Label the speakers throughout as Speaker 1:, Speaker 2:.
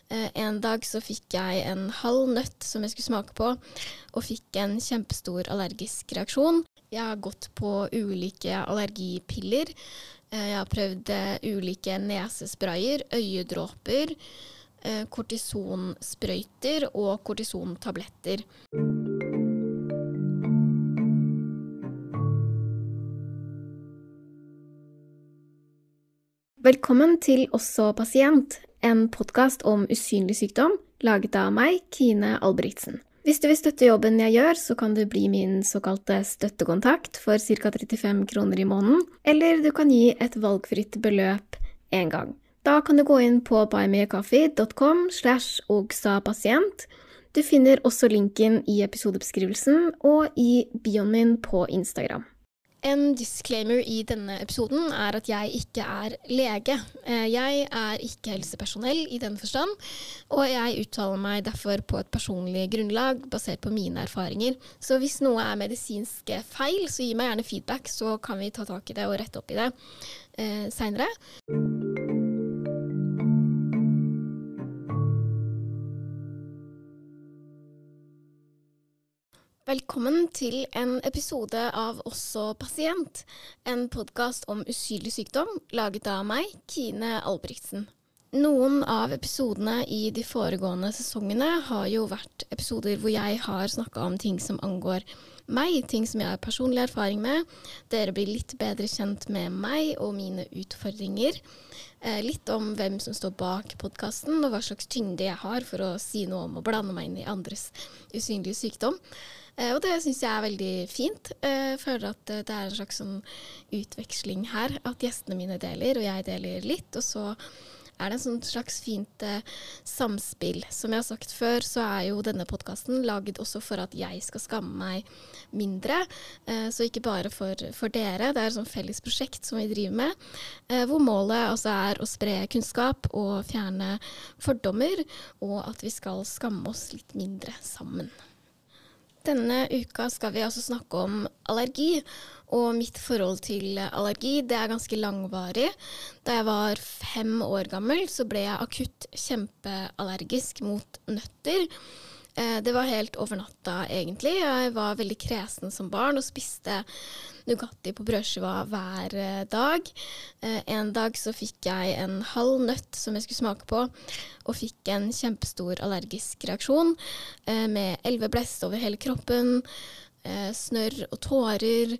Speaker 1: En dag så fikk jeg en halv nøtt som jeg skulle smake på, og fikk en kjempestor allergisk reaksjon. Jeg har gått på ulike allergipiller. Jeg har prøvd ulike nesesprayer, øyedråper, kortisonsprøyter og kortisontabletter. Velkommen til Også pasient, en podcast om usynlig sykdom, laget av meg, Kine Albrigtsen. Hvis du vil støtte jobben jeg gjør, så kan du bli min såkalte støttekontakt for ca. 35 kroner i måneden, eller du kan gi et valgfritt beløp en gang. Da kan du gå inn på buymeacoffee.com/ogsapasient. Du finner også linken i episodebeskrivelsen og i bioen min på Instagram. En disclaimer i denne episoden er at jeg ikke er lege. Jeg er ikke helsepersonell i den forstand, og jeg uttaler meg derfor på et personlig grunnlag basert på mine erfaringer. Så hvis noe er medisinske feil, så gi meg gjerne feedback, så kan vi ta tak i det og rette opp i det senere. Velkommen til en episode av Også pasient, en podcast om usynlig sykdom, laget av meg, Kine Albrigtsen. Noen av episodene i de foregående sesongene har jo vært episoder hvor jeg har snakket om ting som angår meg, ting som jeg har personlig erfaring med. Dere blir litt bedre kjent med meg og mine utfordringer. Litt om hvem som står bak podcasten, og hva slags tyngde jeg har for å si noe om å blande meg inn i andres usynlige sykdom. Og det synes jeg er veldig fint. Jeg føler at det er en slags sånn utveksling her, at gjestene mine deler, og jeg deler litt, og så er det en sånn slags fint samspill. Som jeg har sagt før, så er jo denne podcasten laget også for at jeg skal skamme meg mindre, så ikke bare for dere. Det er et sånn felles prosjekt som vi driver med, hvor målet altså er å spre kunnskap og fjerne fordommer, og at vi skal skamme oss litt mindre sammen. Denne uka skal vi altså snakke om allergi, og mitt forhold til allergi, det er ganske langvarig. Da jeg var 5 år gammel, så ble jeg akutt kjempeallergisk mot nøtter. Det var helt over natta egentlig. Jeg var veldig kresen som barn og spiste Nugatti på brødskiva hver dag. En dag så fikk jeg en halv nøtt som jeg skulle smake på, og fikk en kjempestor allergisk reaksjon med elveblest over hele kroppen, snørr og tårer.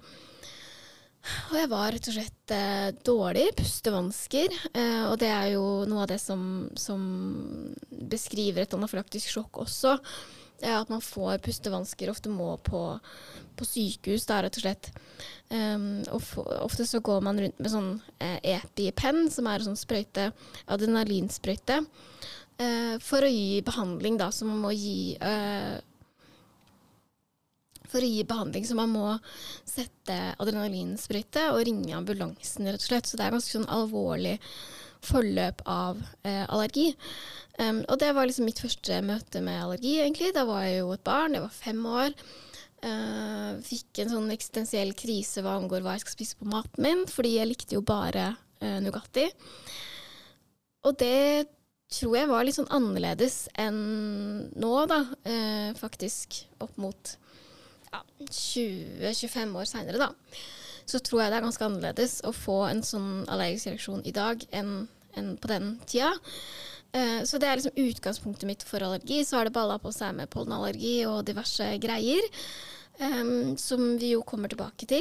Speaker 1: Og jeg var rett og slett dårlig, pustevansker, og det er jo noe av det som beskriver et anafylaktisk sjokk også, at man får pustevansker, ofte må på sykehus, da rett og slett. Ofte så går man rundt med sånn EpiPen, som er en sånn sprøyte, adrenalinsprøyte, for å gi behandling da, som man må gi... For å gi behandling, så man må sette adrenalinsprøyte og ringe ambulansen, rett og slett. Så det er ganske sånn alvorlig forløp av allergi. Og det var liksom mitt første møte med allergi, egentlig. Da var jeg jo et barn, jeg var 5 år. Fikk en sånn eksistensiell krise hva angår hva jeg skal spise på maten min, fordi jeg likte jo bare Nugatti. Og det tror jeg var litt sånn annerledes enn nå, da. Faktisk opp mot... 20-25 år senere da, så tror jeg det er ganske annerledes å få en sånn allergisk reaksjon i dag enn på den tida. Så det er liksom utgangspunktet mitt for allergi. Så har det ballet på seg med pollenallergi og diverse greier, som vi jo kommer tilbake til.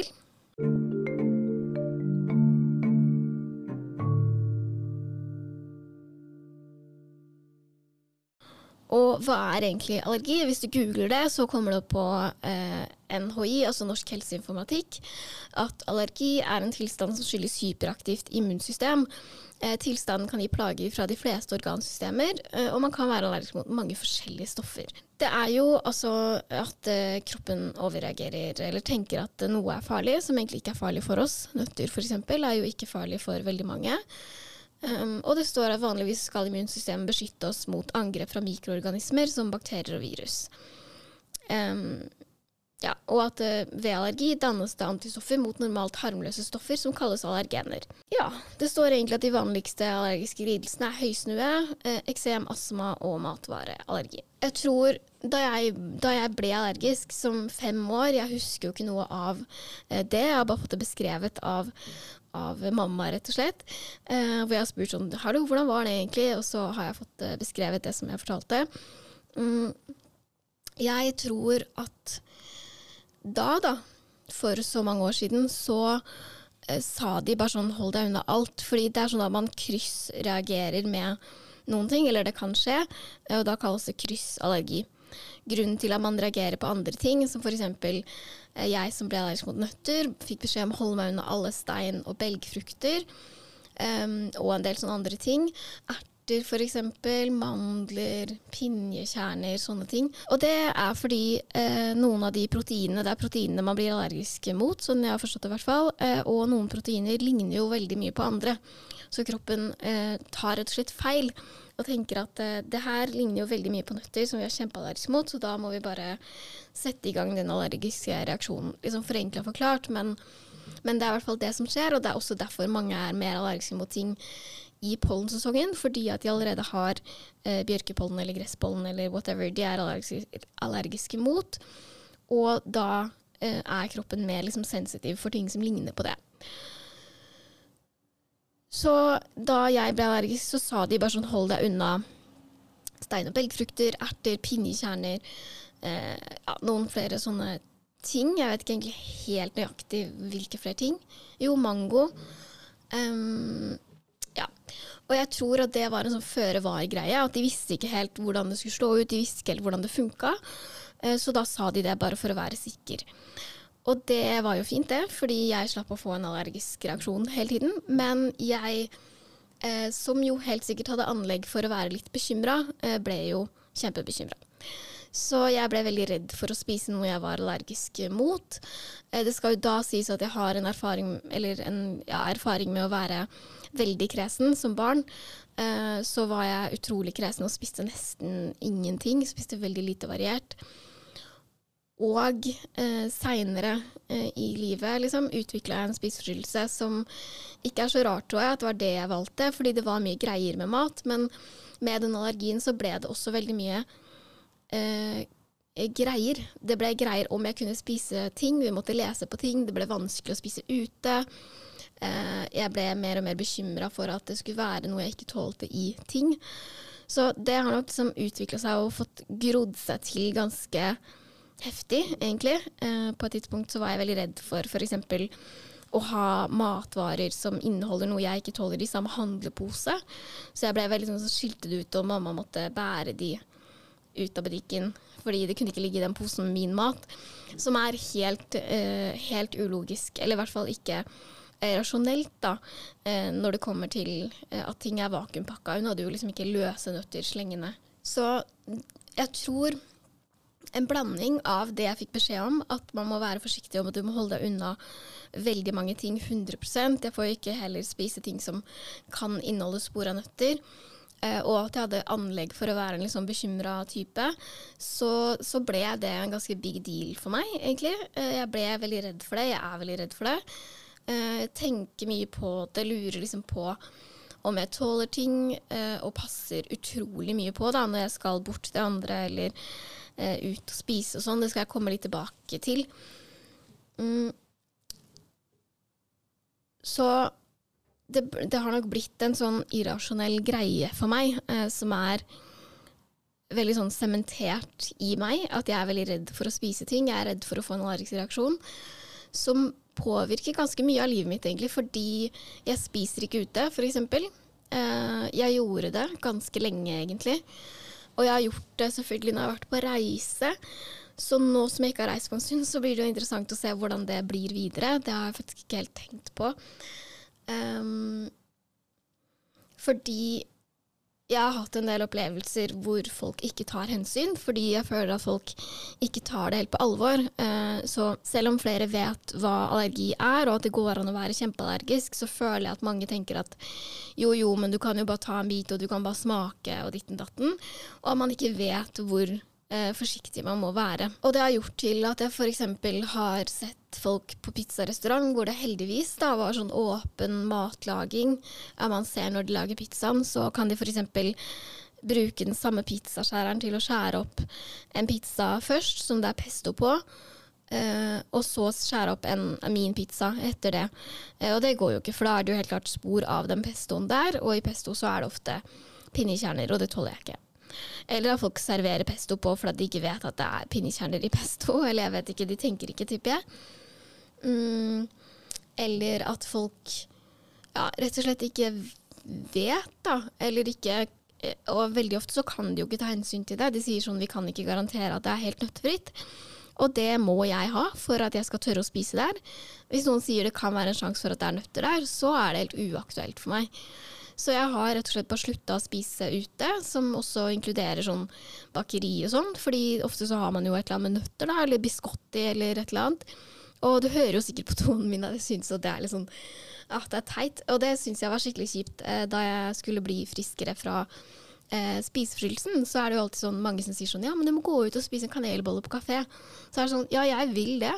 Speaker 1: Og hva er egentlig allergi? Hvis du googler det, så kommer det på NHI, altså Norsk Helseinformatikk, at allergi er en tilstand som skyldes hyperaktivt immunsystem. Tilstanden kan gi plager fra de fleste organsystemer, og man kan være allergisk mot mange forskjellige stoffer. Det er jo altså at kroppen overreagerer, eller tenker at noe er farlig, som egentlig ikke er farlig for oss. Nøtter for eksempel er jo ikke farlig for veldig mange. Og det står at vanligvis skal immunsystemet beskytte oss mot angrep fra mikroorganismer som bakterier og virus. Ja, og at ved allergi dannes det antistoffer mot normalt harmløse stoffer som kalles allergener. Ja, det står egentlig at de vanligste allergiske lidelsene høysnue, eksem, astma og matvareallergi. Jeg tror da jeg ble allergisk som 5 år, jeg husker jo ikke noe av det, jeg har bare fått det beskrevet av mamma rett og slett, hvor jeg har spurt sånn, hallo, hvordan var det egentlig? Og så har jeg fått beskrevet det som jeg fortalte. Jeg tror at for så mange år siden, så sa de bare sånn, hold deg unna alt, fordi det sånn at man kryssreagerer med noen ting, eller det kan skje, og da kalles det kryssallergi. Grunnen til at man reagerer på andre ting, som for eksempel jeg som ble allergisk mot nøtter, fikk beskjed om å holde meg unna alle stein- og belgfrukter, og en del sånne andre ting. For eksempel, mandler, pinjekjerner, sånne ting. Og det fordi noen av de proteinene, det proteinene man blir allergisk mot, sånn jeg har forstått det i hvert fall, og noen proteiner ligner jo veldig mye på andre. Så kroppen tar rett og slett feil og tenker at det her ligner jo veldig mye på nøtter som vi er kjempeallergisk mot, så da må vi bare sette i gang den allergiske reaksjonen. Liksom forenklet forklart, men det er i hvert fall det som skjer, og det er også derfor mange er mer allergiske mot ting i pollensesongen, fordi at de allerede har bjørkepollen eller gresspollen eller whatever de er allergiske mot, og da er kroppen mer liksom sensitiv for ting som ligner på det. Så da jeg ble allergisk, så sa de bare sånn, hold deg unna stein- og belgfrukter, erter, pinjekjerner, noen flere sånne ting. Jeg vet ikke egentlig helt nøyaktig hvilke flere ting. Jo, mango. Ja, og jeg tror at det var en sånn føre-var-greie, at de visste ikke helt hvordan det skulle slå ut, de visste ikke helt hvordan det funket, så da sa de det bare for å være sikker. Og det var jo fint det, fordi jeg slapp å få en allergisk reaksjon hele tiden, men jeg, som jo helt sikkert hadde anlegg for å være litt bekymret, ble jo kjempebekymret. Så jeg ble veldig redd for å spise noe jeg var allergisk mot. Det skal jo da sies at jeg har en erfaring med å være veldig kresen som barn. Så var jeg utrolig kresen og spiste nesten ingenting, spiste veldig lite variert. Og senere i livet liksom, utviklet jeg en spiseforstyrrelse som ikke så rart, tror jeg, at det var det jeg valgte, fordi det var mye greier med mat, men med den allergien så ble det også veldig mye greier. Det ble greier om jeg kunne spise ting, vi måtte lese på ting, det ble vanskelig å spise ute. Jeg ble mer og mer bekymret for at det skulle være noe jeg ikke tålte i ting. Så det har nok liksom utviklet seg og fått grodd seg til ganske heftig, egentlig. På et tidspunkt så var jeg veldig redd for eksempel å ha matvarer som inneholder noe jeg ikke tåler i samme handlepose. Så jeg ble veldig sånn, så skilte det ut, og mamma måtte bære de ut av butikken, fordi det kunne ikke ligge i den posen med min mat, som helt ulogisk, eller i hvert fall ikke rasjonelt da, når det kommer til at ting vakuumpakket. Hun hadde jo liksom ikke løse nøtter slengende. Så jeg tror en blanding av det jeg fikk beskjed om, at man må være forsiktig om at du må holde deg unna veldig mange ting 100%. Jeg får ikke heller spise ting som kan inneholde spor av nøtter. Og at jeg hadde anlegg for å være en liksom bekymret type, så ble det en ganske big deal for meg, egentlig. Jeg ble veldig redd for det, jeg veldig redd for det. Jeg tenker mye på det, lurer liksom på om jeg tåler ting, og passer utrolig mye på da, når jeg skal bort til andre, eller ut og spise og sånn. Det skal jeg komme litt tilbake til. Så det har nok blitt en sånn irrasjonell greie for meg, som veldig sånn sementert i meg, at jeg veldig redd for å spise ting, jeg redd for å få en allergisk reaksjon, som påvirker ganske mye av livet mitt egentlig, fordi jeg spiser ikke ute, for eksempel. Jeg gjorde det ganske lenge egentlig, og jeg har gjort det selvfølgelig når jeg har vært på reise, så nå som jeg ikke har reist på en stund, så blir det jo interessant å se hvordan det blir videre. Det har jeg faktisk ikke helt tenkt på. Fordi jeg har hatt en del opplevelser hvor folk ikke tar hensyn, fordi jeg føler at folk ikke tar det helt på alvor. Så selv om flere vet hva allergi og at det går an å være kjempeallergisk, så føler jeg at mange tenker at jo, men du kan jo bare ta en bit, og du kan bare smake, og ditten datten. Og at man ikke vet hvor forsiktig man må være. Og det har gjort til at jeg for eksempel har sett folk på pizzarestaurant, hvor det heldigvis da var sånn åpen matlaging. Ja, man ser når de lager pizzaen, så kan de for eksempel bruke den samme pizzaskjæreren til å skjære opp en pizza først, som det er pesto på, og så skjære opp min pizza etter det. Og det går jo ikke, for da er det jo helt klart spor av den pestoen der, og i pesto så er det ofte pinnekjerner, og det tåler jeg ikke. Eller at folk serverer pesto på for at de ikke vet at det er pinnekjerner i pesto, eller jeg vet ikke, de tenker ikke, tipper jeg. Eller at folk rett og slett ikke vet da, eller ikke, og veldig ofte så kan de jo ikke ta hensyn til det. De sier sånn, vi kan ikke garantere at det er helt nøttefritt. Og det må jeg ha for at jeg skal tørre å spise der. Hvis noen sier det kan være en sjanse for at det er nøtter der, så er det helt uaktuelt for meg. Så jeg har rett og slett bare sluttet å spise ute, som også inkluderer sånn bakeri og sånn, fordi ofte så har man jo et eller annet med nøtter da, eller biscotti eller et eller annet. Og du hører jo sikkert på tonen min at jeg synes at det er litt sånn, det er teit. Og det synes jeg var skikkelig kjipt da jeg skulle bli friskere fra spiseforstyrrelsen. Så er det jo alltid sånn, mange som sier sånn, ja, men du må gå ut og spise en kanelbolle på kafé. Så er det sånn, ja, jeg vil det.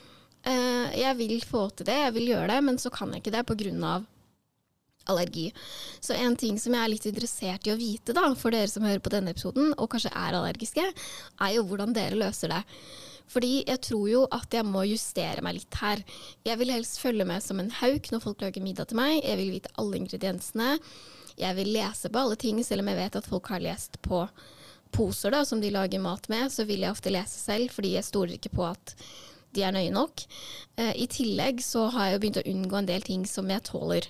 Speaker 1: Jeg vil få til det, jeg vil gjøre det, men så kan jeg ikke det på grunn av allergi. Så en ting som jeg er litt interessert i å vite da, for dere som hører på denne episoden, og kanskje er allergiske, er jo hvordan dere løser det. Fordi jeg tror jo at jeg må justere meg litt her. Jeg vil helst følge med som en hauk når folk lager middag til meg. Jeg vil vite alle ingrediensene. Jeg vil lese på alle ting, selv om jeg vet at folk har lest på poser da, som de lager mat med, så vil jeg ofte lese selv, fordi jeg stoler ikke på at de er nøye nok. I tillegg så har jeg jo begynt å unngå en del ting som jeg tåler,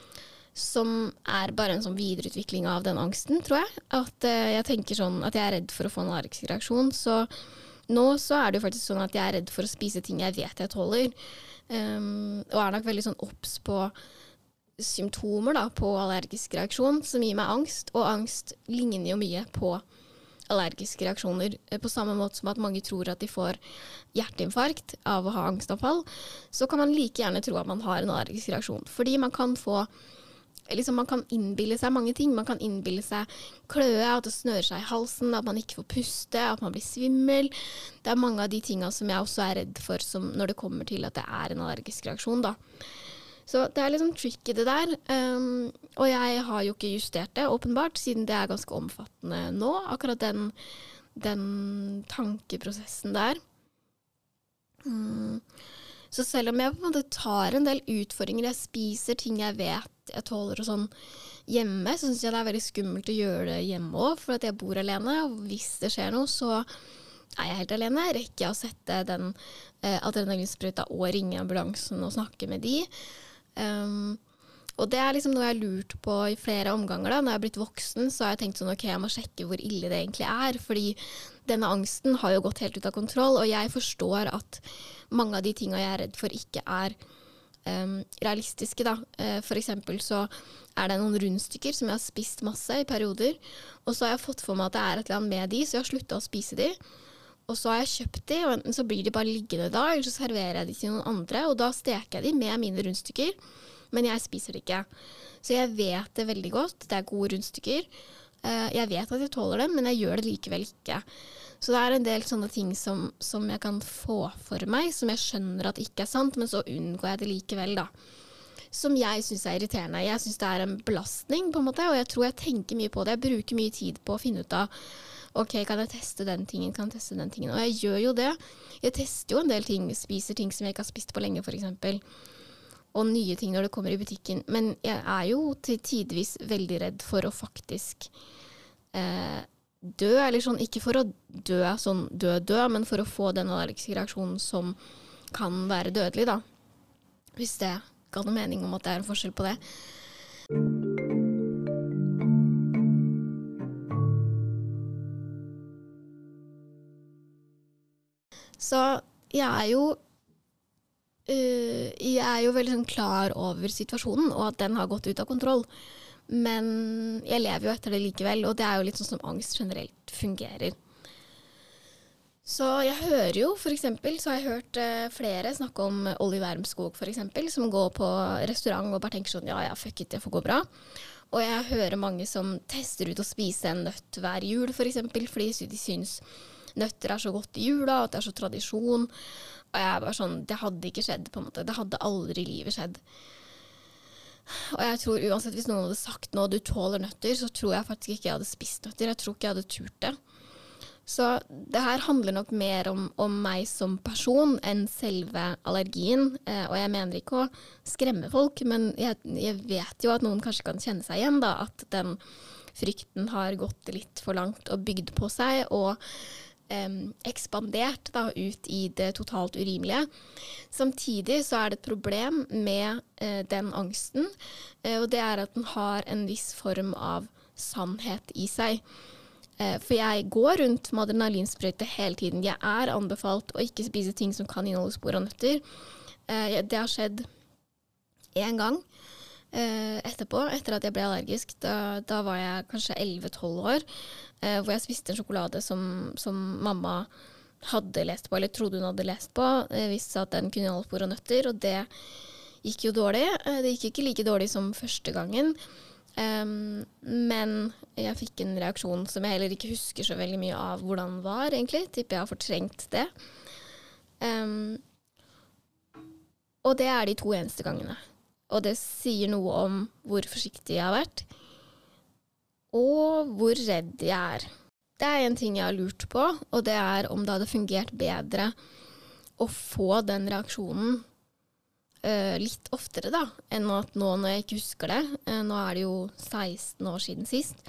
Speaker 1: som er bare en sånn videreutvikling av den angsten, tror jeg. At jeg tenker sånn at jeg er redd for å få en allergisk reaksjon, så nå så er det jo faktisk sånn at jeg er redd for å spise ting jeg vet jeg tåler, og er nok veldig sånn obs på symptomer da, på allergisk reaksjon, som gir meg angst, og angst ligner jo mye på allergiske reaksjoner, på samme måte som at mange tror at de får hjerteinfarkt av å ha angstanfall, så kan man like gjerne tro at man har en allergisk reaksjon, fordi man kan få man kan innbille seg mange ting. Man kan innbille seg kløe, at det snører seg i halsen, at man ikke får puste, at man blir svimmel. Det er mange av de tingene som jeg også er redd for når det kommer til at det er en allergisk reaksjon da. Så det er litt sånn tricky det der, og jeg har jo ikke justert det åpenbart, siden det er ganske omfattende nå, akkurat den tankeprosessen der. Så selv om jeg på en måte tar en del utfordringer, jeg spiser ting jeg vet jeg tåler og sånn hjemme, så synes jeg det er veldig skummelt å gjøre det hjemme også, for at jeg bor alene, og hvis det skjer noe, så er jeg helt alene. Rekker jeg å sette den adrenalinsprøyta og ringe ambulansen og snakke med de. Og det er liksom noe jeg har lurt på i flere omganger da. Når jeg har blitt voksen, så har jeg tenkt sånn, ok, jeg må sjekke hvor ille det egentlig er, fordi denne angsten har jo gått helt ut av kontroll, og jeg forstår at mange av de tingene jeg er redd for ikke er realistiske da. For eksempel så er det noen rundstykker som jeg har spist masse i perioder, og så har jeg fått for meg at det er et eller annet med de, så jeg har sluttet å spise de. Og så har jeg kjøpt de, og enten så blir de bare liggende da, eller så serverer jeg de til noen andre, og da steker jeg de med mine rundstykker, men jeg spiser det ikke. Så jeg vet det veldig godt, det er gode rundstykker. Jeg vet at jeg tåler dem, men jeg gjør det likevel ikke. Så det er en del sånne ting som jeg kan få for meg, som jeg skjønner at ikke er sant, men så unngår jeg det likevel da. Som jeg synes er irriterende. Jeg synes det er en belastning på en måte, og jeg tror jeg tenker mye på det. Jeg bruker mye tid på å finne ut av, ok, kan jeg teste den tingen, og jeg gjør jo det. Jeg tester jo en del ting, spiser ting som jeg ikke har spist på lenge for eksempel, og nye ting når det kommer i butikken. Men jeg er jo til tidvis veldig redd for å faktisk dø, eller sånn, ikke for å dø, sånn dø, men for å få den allergiske reaksjonen som kan være dødelig da. Hvis det ga noe mening om at det er en forskjell på det. Så jeg er jo veldig sånn klar over situasjonen, og at den har gått ut av kontroll. Men jeg lever jo etter det likevel, og det er jo litt sånn som angst generelt fungerer. Så jeg hører jo, for eksempel, så har jeg hørt flere snakke om Olli Wermskog, for eksempel, som går på restaurant og bare tenker sånn, ja, fuck it, det får gå bra. Og jeg hører mange som tester ut å spise en nøtt hver jul, for eksempel, fordi de synes nøtter så godt i jula, at det så tradisjon. Og jeg bare sånn, det hadde ikke skjedd på en måte. Det hadde aldri i livet skjedd. Og jeg tror uansett hvis noen hadde sagt nå, du tåler nøtter, så tror jeg faktisk ikke jeg hadde spist nøtter. Jeg tror ikke jeg hadde turt det. Så det her handler nok mer om meg som person enn selve allergien. Og jeg mener ikke å skremme folk, men jeg vet jo at noen kanskje kan kjenne seg igjen da, at den frykten har gått litt for langt og bygd på seg og ekspandert da, ut i det totalt urimelige. Samtidig så det et problem med den angsten, og det at den har en viss form av sannhet i seg. For jeg går rundt med adrenalinsprøyte hele tiden. Jeg anbefalt å ikke spise ting som kan inneholde spor av nøtter. Det har skjedd en gang etterpå, etter at jeg ble allergisk. Da var jeg kanskje 11-12 år, hvor jeg spiste en sjokolade som mamma hadde lest på, eller trodde hun hadde lest på, visste at den kunne inneholde spor av nøtter, og det gikk jo dårlig. Det gikk ikke like dårlig som første gangen. Men jeg fikk en reaksjon som jeg heller ikke husker så veldig mye av hvordan var egentlig. Tipper jeg har fortrengt det. Og det de 2 eneste gangene. Og det sier noe om hvor forsiktig jeg har vært. Og hvor redd jeg Det en ting jeg har lurt på, og det om det hadde fungert bedre å få den reaksjonen litt oftere da, enn at nå når jeg ikke husker det. Nå det jo 16 år siden sist.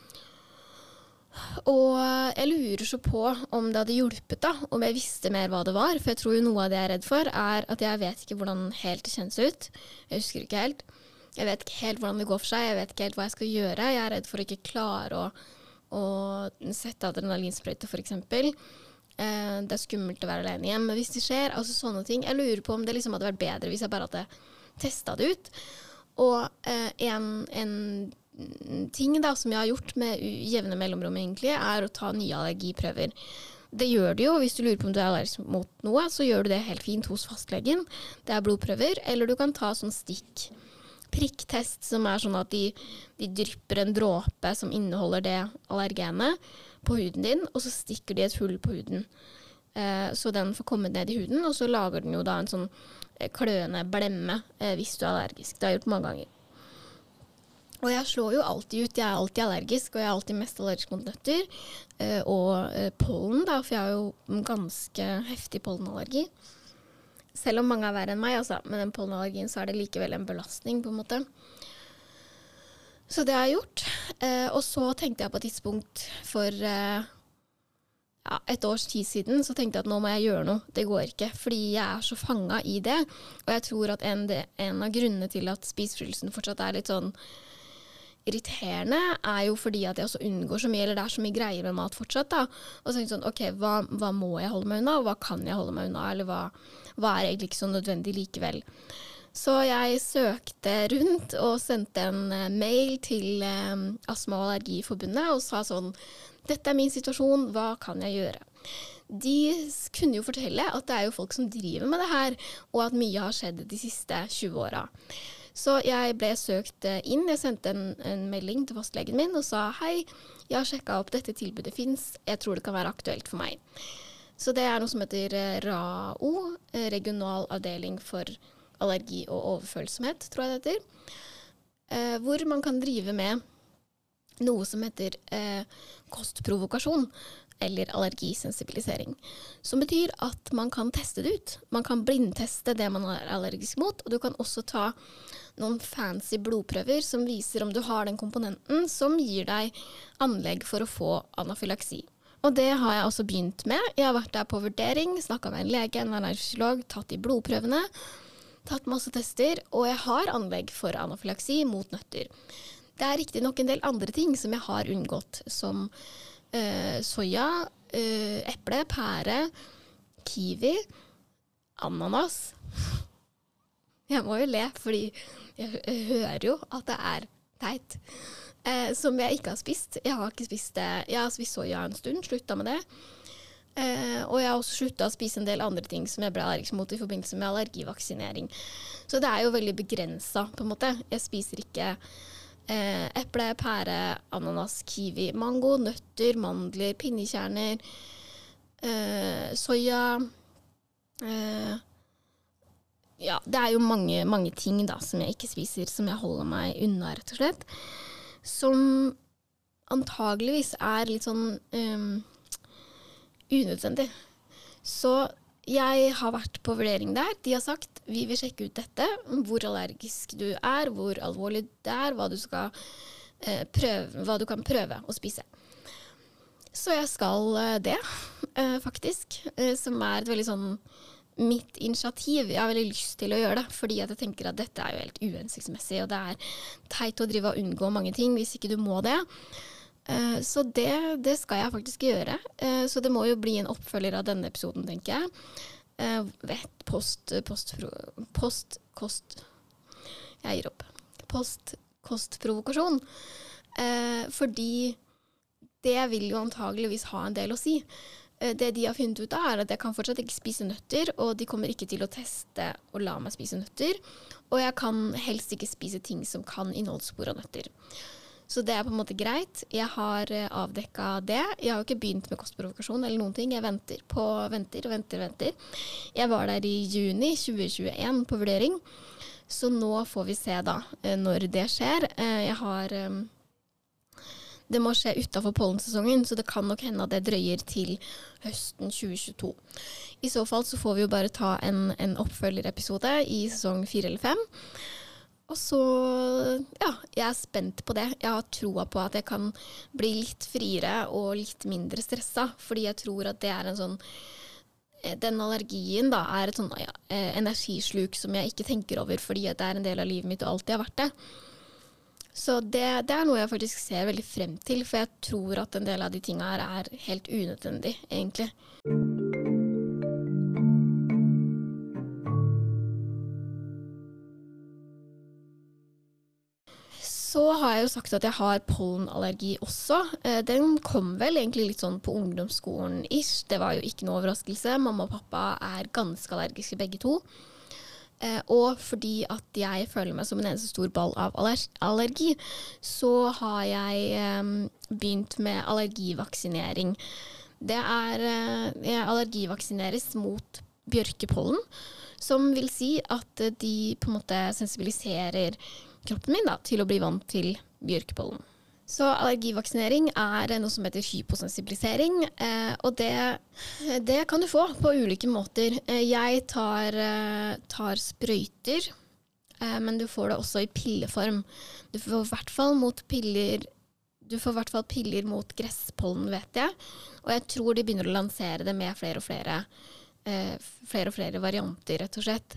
Speaker 1: Og jeg lurer så på om det hadde hjulpet da, om jeg visste mer hva det var, for jeg tror jo noe av det jeg er redd for at jeg vet ikke hvordan helt det kjennes ut. Jeg husker ikke helt. Jeg vet ikke helt hvordan det går for seg, jeg vet ikke helt hva jeg skal gjøre. Jeg redd for å ikke klare å sette adrenalinsprøyte for eksempel. Det skummelt å være alene hjemme hvis det skjer, altså sånne ting. Jeg lurer på om det liksom hadde vært bedre hvis jeg bare hadde testet det ut. Og en ting da, som jeg har gjort med jevne mellomrom egentlig, å ta nye allergiprøver. Det gjør du jo, hvis du lurer på om du allergisk mot noe, så gjør du det helt fint hos fastlegen. Det blodprøver, eller du kan ta sånn prikktest, som sånn at de drypper en dråpe som inneholder det allergenet på huden din, og så stikker de et hull på huden. Så den får komme ned i huden, og så lager den jo da en sånn kløende blemme hvis du allergisk. Det har jeg gjort mange ganger. Og jeg slår jo alltid ut, jeg alltid allergisk, og jeg alltid mest allergisk mot nøtter, og pollen da, for jeg har jo ganske heftig pollenallergi. Selv om mange verre enn meg, altså, med den pollenallergien så det likevel en belastning på en måte. Så det har jeg gjort. Og så tenkte jeg på et tidspunkt for et års tid siden, så tenkte jeg at nå må jeg gjøre noe. Det går ikke, fordi jeg så fanget i det. Og jeg tror at en av grunnene til at spiseforstyrrelsen fortsatt litt sånn irriterende, jo fordi at jeg også unngår så mye, eller det så mye greier med mat fortsatt da. Og så tenkte jeg sånn, ok, hva må jeg holde meg unna, og hva kan jeg holde meg unna, eller hva egentlig ikke så nødvendig likevel. Så jeg søkte rundt og sendte en mail til Astma- og Allergiforbundet og sa sånn, dette min situasjon, hva kan jeg gjøre? De kunne jo fortelle at det jo folk som driver med det her, og at mye har skjedd de siste 20 årene. Så jeg ble søkt inn, jeg sendte en melding til fastlegen min og sa, hei, jeg har sjekket opp, dette tilbudet finnes, jeg tror det kan være aktuelt for meg. Så det noe som heter RAO, Regional avdeling for allergi og overfølsomhet, tror jeg det heter, hvor man kan drive med noe som heter kostprovokasjon, eller allergisensibilisering, som betyr at man kan teste det ut. Man kan blindteste det man allergisk mot, og du kan også ta noen fancy blodprøver som viser om du har den komponenten som gir deg anlegg for å få anafylaksi. Og det har jeg også begynt med. Jeg har vært der på vurdering, snakket med en lege, en allergolog, tatt de blodprøvene, tatt masse tester, og jeg har anlegg for anafylaksi mot nøtter. Det riktig nok en del andre ting som jeg har unngått, som soya, eple, pære, kiwi, ananas. Jeg må jo le, fordi jeg hører jo at det teit. Som jeg ikke har spist. Jeg har spist soya en stund, sluttet med det. Og jeg har også sluttet å spise en del andre ting som jeg ble allergisk mot i forbindelse med allergivaksinering. Så det jo veldig begrenset på en måte. Jeg spiser ikke eple, pære, ananas, kiwi, mango, nøtter, mandler, pinnekjerner, soya. Ja, det jo mange ting da, som jeg ikke spiser, som jeg holder meg unna, rett og slett. Som antageligvis litt sånn unødvendig. Så jeg har vært på vurdering der. De har sagt, vi vil sjekke ut dette, hvor allergisk du hvor alvorlig det hva du skal hva du kan prøve å spise. Så jeg skal det, faktisk, som et veldig sånn mitt initiativ. Jeg har veldig lyst til å gjøre det, fordi at jeg tenker at dette jo helt uhensiktsmessig, og det teit å drive og unngå mange ting hvis ikke du må det. Så det skal jeg faktisk gjøre. Så det må jo bli en oppfølger av denne episoden, tenker jeg. Jeg gir opp. Kostprovokasjon. Fordi det vil jo antageligvis ha en del å si. Det de har funnet ut av at jeg kan fortsatt ikke spise nøtter, og de kommer ikke til å teste å la meg spise nøtter. Og jeg kan helst ikke spise ting som kan inneholde spor av nøtter. Så det på en måte greit. Jeg har avdekket det. Jeg har jo ikke begynt med kostprovokasjon eller noen ting. Jeg venter. Jeg var der i juni 2021 på vurdering. Så nå får vi se da, når det skjer. Det må skje utenfor pollensesongen, så det kan nok hende at det drøyer til høsten 2022. I så fall så får vi jo bare ta en oppfølgerepisode i sesong 4 eller 5. Og så, ja, jeg spent på det. Jeg har troa på at jeg kan bli litt friere og litt mindre stresset, fordi jeg tror at det en sånn, den allergien da, et sånn energisluk som jeg ikke tenker over, fordi at det en del av livet mitt og alltid har vært det. Så det noe jeg faktisk ser veldig frem til, for jeg tror at en del av de tingene her helt unødvendig, egentlig. Så har jeg jo sagt at jeg har pollenallergi også. Den kom vel egentlig litt sånn på ungdomsskolen-ish. Det var jo ikke noe overraskelse. Mamma og pappa ganske allergiske begge to. Og fordi at jeg føler meg som en eneste stor ball av allergi, så har jeg begynt med allergivaksinering. Jeg allergivaksineres mot bjørkepollen, som vil si at de på en måte sensibiliserer kroppen min da, til å bli vant til bjørkepollen. Så allergivaksinering noe som heter hyposensibilisering, og det kan du få på ulike måter. Jeg tar sprøyter, men du får det også i pilleform. Du får i hvert fall piller mot gresspollen, vet jeg. Og jeg tror de begynner å lansere det med flere og flere varianter, rett og slett.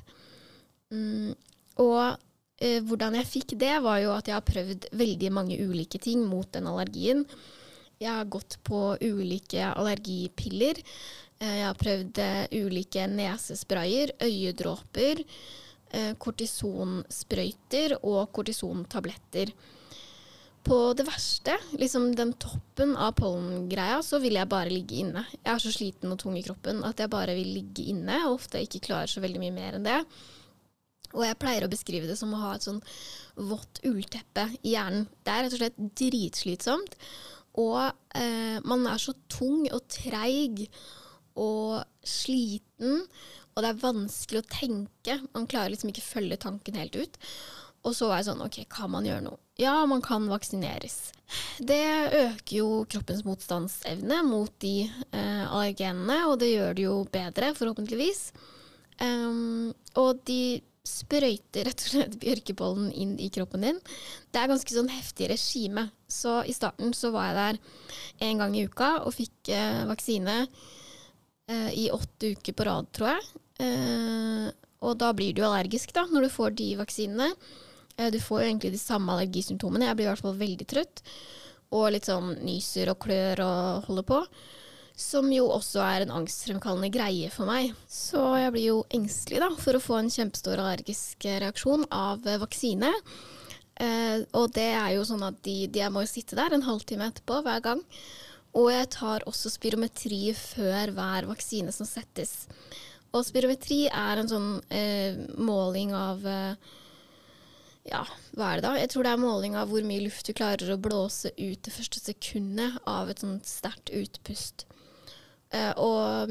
Speaker 1: Og hvordan jeg fikk det var jo at jeg har prøvd veldig mange ulike ting mot den allergien. Jeg har gått på ulike allergipiller. Jeg har prøvd ulike nesesprayer, øyedråper, kortisonsprøyter og kortisontabletter. På det verste, liksom den toppen av pollengreia, så vil jeg bare ligge inne. Jeg så sliten og tung i kroppen at jeg bare vil ligge inne, og ofte ikke klarer så veldig mye mer enn det. Og jeg pleier å beskrive det som å ha et sånn vått ullteppe i hjernen. Det rett og slett dritslitsomt, og man så tung og treig og sliten, og det vanskelig å tenke. Man klarer liksom ikke følge tanken helt ut. Og så jeg sånn, ok, kan man gjøre noe? Ja, man kan vaksineres. Det øker jo kroppens motstandsevne mot de allergenene, og det gjør det jo bedre, forhåpentligvis. Og de sprøyter rett og slett bjørkepollen inn i kroppen din. Det ganske sånn heftig regime. Så i starten så var jeg der en gang i uka og fikk vaksine i 8 uker på rad, tror jeg. Og da blir du allergisk da, når du får de vaksinene. Du får jo egentlig de samme allergisymptomene. Jeg blir i hvert fall veldig trøtt. Og litt sånn nyser og klør og holder på. Som jo også en angstfremkallende greie for meg. Så jeg blir jo engstelig da, for å få en kjempestor allergisk reaksjon av vaksine. Og det jo sånn at jeg må jo sitte der en halvtime etterpå hver gang. Og jeg tar også spirometri før hver vaksine som settes. Og spirometri en sånn måling av ja, hva det da? Jeg tror det måling av hvor mye luft du klarer å blåse ut det første sekundet av et sånt sterkt utpust. Og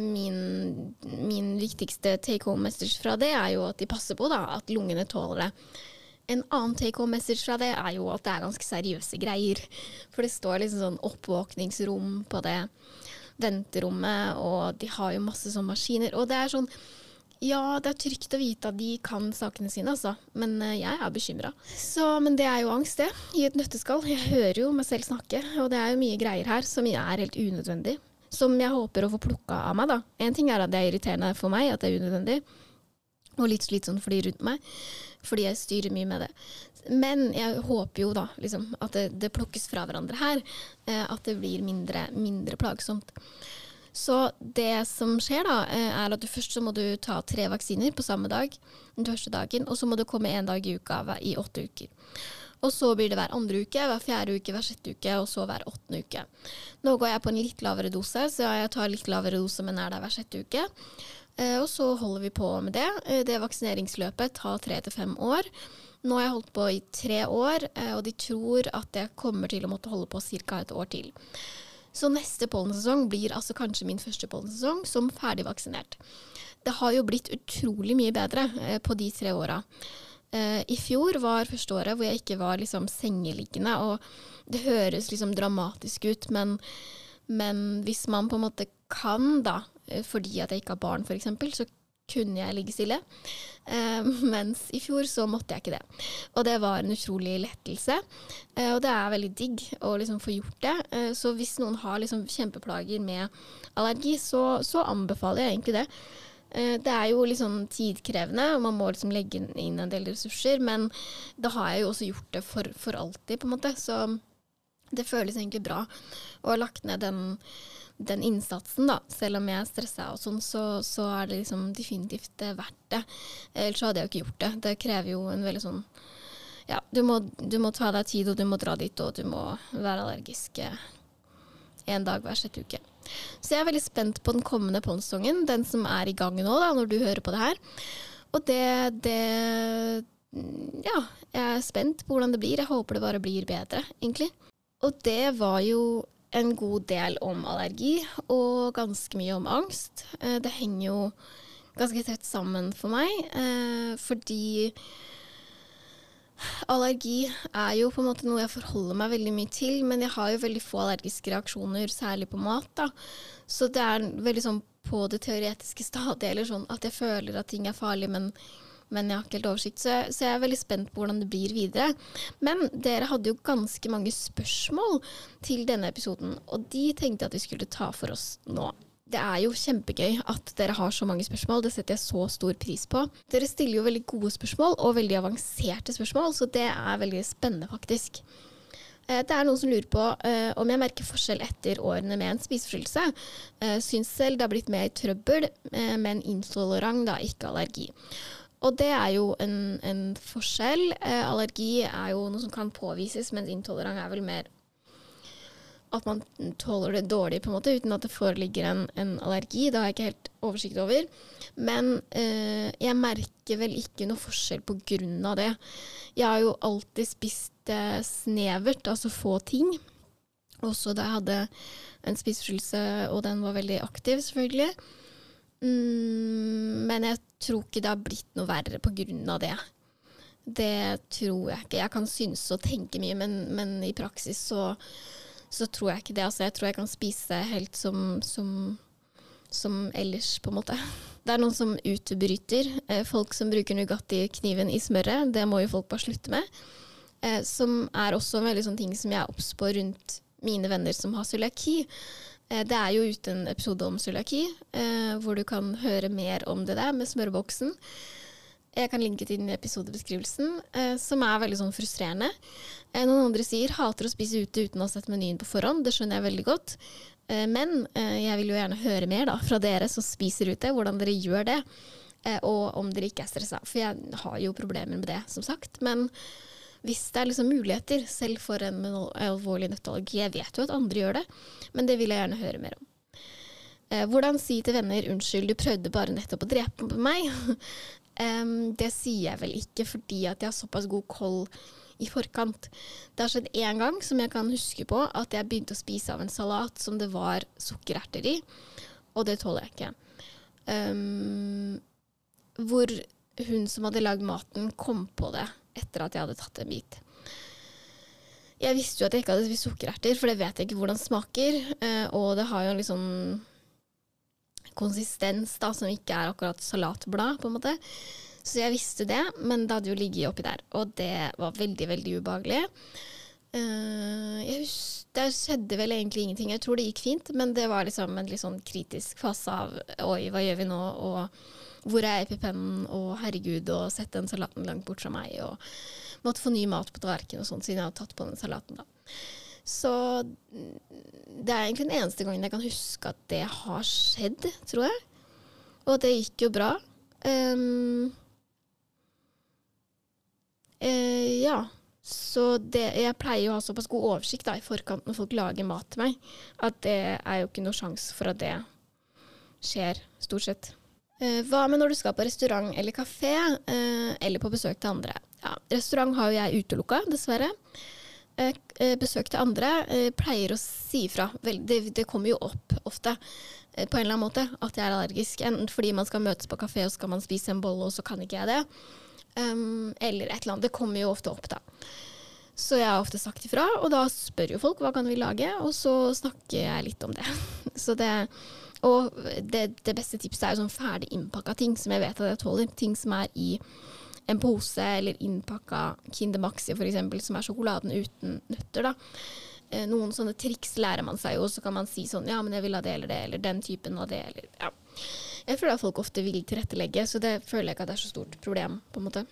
Speaker 1: min viktigste take-home message fra det jo at de passer på da, at lungene tåler det. En annen take-home message fra det jo at det ganske seriøse greier. For det står liksom sånn oppvåkningsrom på det venterommet, og de har jo masse sånne maskiner. Og det sånn, ja, det trygt å vite at de kan sakene sine, altså. Men jeg bekymret. Men det jo angst, det. I et nøtteskall. Jeg hører jo meg selv snakke, og det jo mye greier her som helt unødvendig. Som jeg håper å få plukket av meg, da. En ting at det irriterende for meg, at det unødvendig. Og litt slitsomt for de rundt meg, fordi jeg styrer mye med det. Men jeg håper jo da, liksom, at det plukkes fra hverandre her, at det blir mindre plagsomt. Så det som skjer da, at du først så må du ta 3 vaksiner på samme dag, den første dagen, og så må du komme 1 dag i uka i 8 uker. Og så blir det hver 2. uke, hver 4. uke, hver 6. uke, og så hver 8. uke. Nå går jeg på en litt lavere dose, så jeg tar litt lavere dose, men der hver 6. uke. Og så holder vi på med det. Det vaksineringsløpet tar 3 til 5 år. Nå har jeg holdt på i 3 år, og de tror at jeg kommer til å måtte holde på cirka 1 år til. Så neste pollensesong blir altså kanskje min første pollensesong som ferdig vaksinert. Det har jo blitt utrolig mye bedre på de 3 årene. I fjor var første året hvor jeg ikke var liksom sengeliggende, og det høres liksom dramatisk ut, men hvis man på en måte kan da, fordi at jeg ikke har barn for eksempel, så kunne jeg ligge stille. Mens i fjor så måtte jeg ikke det. Og det var en utrolig lettelse. Og det veldig digg å liksom få gjort det. Så hvis noen har liksom kjempeplager med allergi, så anbefaler jeg egentlig det. Det jo liksom tidkrevende, og man må liksom legge inn en del ressurser, men da har jeg jo også gjort det for alltid, på en måte. Så det føles egentlig bra å ha lagt ned den innsatsen da, selv om jeg stresset og sånn, så det liksom definitivt verdt det. Ellers så hadde jeg jo ikke gjort det. Det krever jo en veldig sånn, ja, du må ta deg tid, og du må dra dit, og du må være allergisk 1 dag hver 6. uke. Så jeg veldig spent på den kommende pollensesongen, den som i gang nå da, når du hører på det her. Og ja, jeg spent på hvordan det blir. Jeg håper det bare blir bedre, egentlig. Og det var jo en god del om allergi, og ganske mye om angst. Det henger jo ganske tett sammen for meg, fordi allergi jo på en måte noe jeg forholder meg veldig mye til, men jeg har jo veldig få allergiske reaksjoner, særlig på mat da. Så det veldig sånn på det teoretiske stadiet, eller sånn at jeg føler at ting farlig, men jeg har ikke helt oversikt. Så jeg veldig spent på hvordan det blir videre. Men dere hadde jo ganske mange spørsmål til denne episoden, og de tenkte at vi skulle ta for oss nå. Det jo kjempegøy at dere har så mange spørsmål, det setter jeg så stor pris på. Dere stiller jo veldig gode spørsmål og veldig avanserte spørsmål, så det veldig spennende faktisk. Det noen som lurer på om jeg merker forskjell etter årene med en spiseforstyrrelse. Synes selv det har blitt mer trøbbel med en intolerant, da, ikke allergi. Og det jo en forskjell. Allergi jo noe som kan påvises, mens intolerant vel mer at man tåler det dårlig på en måte, uten at det foreligger en allergi. Det har jeg ikke helt oversikt over. Men jeg merker vel ikke noe forskjell på grunn av det. Jeg har jo alltid spist snevert, altså få ting. Også da jeg hadde en spiseforstyrrelse, og den var veldig aktiv selvfølgelig. Men jeg tror ikke det har blitt noe verre på grunn av det. Det tror jeg ikke. Jeg kan synes og tenke mye, men i praksis så tror jeg ikke det. Altså, jeg tror jeg kan spise helt som ellers, på en måte. Det noen som utbryter. Folk som bruker Nugatti-kniven i smøret, det må jo folk bare slutte med. Som også en veldig sånn ting som jeg obs på rundt mine venner som har cøliaki. Det jo ute en episode om cøliaki, hvor du kan høre mer om det der med smørboksen. Jeg kan linke til den episodebeskrivelsen, som veldig sånn frustrerende. Noen andre sier, hater å spise ute uten å ha sett menyen på forhånd. Det skjønner jeg veldig godt. Men jeg vil jo gjerne høre mer da, fra dere som spiser ute, hvordan dere gjør det, og om dere ikke stresset. For jeg har jo problemer med det, som sagt. Men hvis det liksom muligheter, selv for en alvorlig nøtteallergi, jeg vet jo at andre gjør det, men det vil jeg gjerne høre mer om. Hvordan si til venner, unnskyld, du prøvde bare nettopp å drepe på meg? Det sier jeg vel ikke, fordi at jeg har såpass god koll i forkant. Det har skjedd en gang som jeg kan huske på, at jeg begynte å spise av en salat som det var sukkererter i. og det tåler jeg ikke. Hvor hun som hadde lagd maten kom på det etter at jeg hadde tatt en bit. Jeg visste jo at jeg ikke hadde spist sukkererter, for det vet jeg ikke hvordan det smaker, og det har jo en litt sånn konsistens da, som ikke er akkurat salatblad, på en måte. Så jeg visste det, men det hadde jo ligget oppi der, og det var veldig, veldig ubehagelig. Det skjedde vel egentlig ingenting. Jeg tror det gikk fint, men det var liksom en litt sånn kritisk fase av oi, hva gjør vi nå, og hvor er EpiPennen, og herregud, og sette den salaten langt bort fra meg, og måtte få ny mat på tallerkenen og sånt, siden jeg hadde tatt på den salaten da. Så det er egentlig den eneste gangen jeg kan huske at det har skjedd, tror jeg. Og det gikk jo bra. Ja, så jeg pleier jo å ha såpass god oversikt da, i forkant når folk lager mat til meg, at det er jo ikke noe sjans for at det skjer, stort sett. Hva med når du skal på restaurant eller kafé, eller på besøk til andre? Ja, restaurant har jo jeg utelukket, dessverre. Besøk til andre pleier å si fra. Det kommer jo opp ofte, på en eller annen måte, at jeg er allergisk. Enten fordi man skal møtes på kafé, og skal man spise en bolle, og så kan ikke jeg det. Eller et eller annet. Det kommer jo ofte opp da. Så jeg har ofte sagt ifra, og da spør jo folk hva kan vi lage, og så snakker jeg litt om det. Så det beste tipset er jo sånn ferdig innpakket ting som jeg vet at jeg tåler. Ting som er i en pose eller innpakket Kinder Maxi for eksempel, som er sjokoladen uten nøtter da. Noen sånne triks lærer man seg jo, og så kan man si sånn, ja, men jeg vil ha det, eller den typen av det, eller ja. Jeg føler at folk ofte vil tilrettelegge, så det føler jeg ikke at det er så stort problem, på en måte.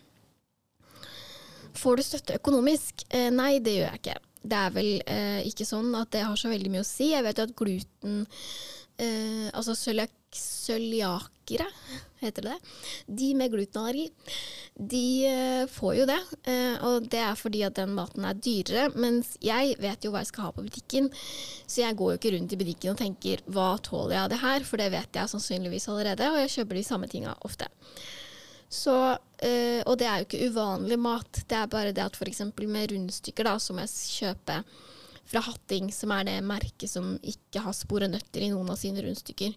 Speaker 1: Får du støtte økonomisk? Nei, det gjør jeg ikke. Det er vel ikke sånn at det har så veldig mye å si. Jeg vet jo at gluten, altså cøliakere, heter det, de med glutenallergi, de får jo det, og det er fordi at den maten er dyrere, mens jeg vet jo hva jeg skal ha på butikken, så jeg går jo ikke rundt i butikken og tenker, hva tåler jeg av det her? For det vet jeg sannsynligvis allerede, og jeg kjøper de samme tingene ofte. Så, og det er jo ikke uvanlig mat, det er bare det at for eksempel med rundstykker da, som jeg kjøper fra Hatting, som er det merket som ikke har spor og nøtter i noen av sine rundstykker.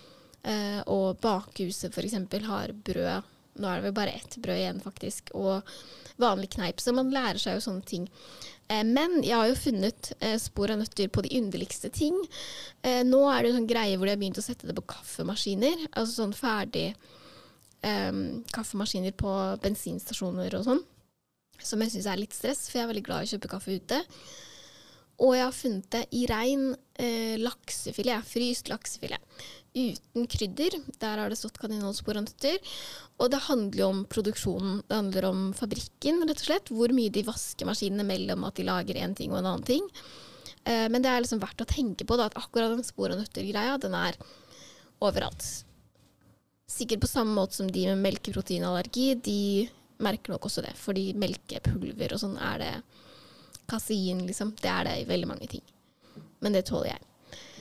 Speaker 1: Og Bakhuset for eksempel har brød, nå er det vel bare ett brød igjen faktisk, og vanlig kneip, så man lærer seg jo sånne ting. Men jeg har jo funnet spor og nøtter på de underligste ting. Nå er det jo sånn greie hvor de har begynt å sette det på kaffemaskiner, altså sånn ferdig kaffemaskiner på bensinstasjoner og sånn, som jeg synes er litt stress, for jeg er veldig glad i å kjøpe kaffe ute. Og jeg har funnet det i ren laksefilet, fryst laksefilet, uten krydder. Der har det stått kaninholspor og nøtter. Og det handler jo om produksjonen, det handler om fabrikken, rett og slett. Hvor mye de vasker maskinene mellom at de lager en ting og en annen ting. Men det er liksom verdt å tenke på da, at akkurat den spor og nøtter-greia, den er overalt. Sikkert på samme måte som de med melkeproteinallergi, de merker nok også det. Fordi melkepulver og sånn er det kasein, liksom. Det er det i veldig mange ting. Men det tåler jeg.